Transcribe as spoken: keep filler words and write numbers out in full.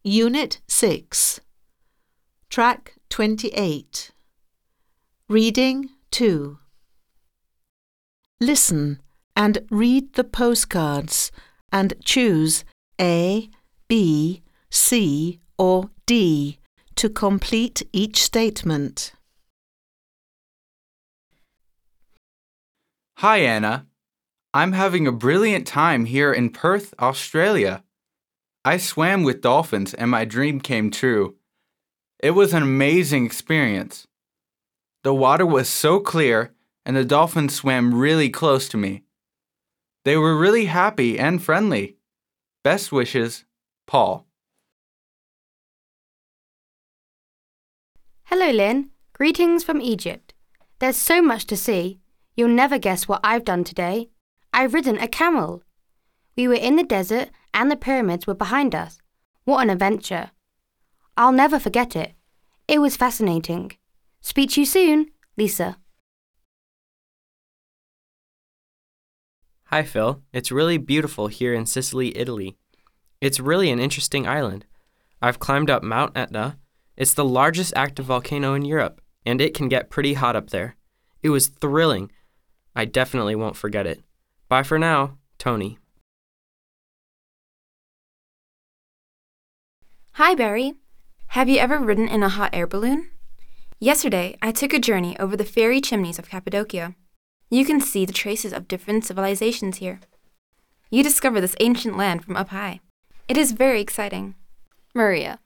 Unit six, Track twenty-eight. Reading two. Listen and read the postcards and choose A, B, C or D to complete each statement. Hi, Anna. I'm having a brilliant time here in Perth, Australia. I swam with dolphins and my dream came true. It was an amazing experience. The water was so clear and the dolphins swam really close to me. They were really happy and friendly. Best wishes, Paul. Hello, Lynn. Greetings from Egypt. There's so much to see. You'll never guess what I've done today. I've ridden a camel. We were in the desert and the pyramids were behind us. What an adventure. I'll never forget it. It was fascinating. Speak to you soon, Lisa. Hi, Phil. It's really beautiful here in Sicily, Italy. It's really an interesting island. I've climbed up Mount Etna. It's the largest active volcano in Europe, and it can get pretty hot up there. It was thrilling. I definitely won't forget it. Bye for now, Tony. Hi, Barry. Have you ever ridden in a hot air balloon? Yesterday, I took a journey over the fairy chimneys of Cappadocia. You can see the traces of different civilizations here. You discover this ancient land from up high. It is very exciting. Maria,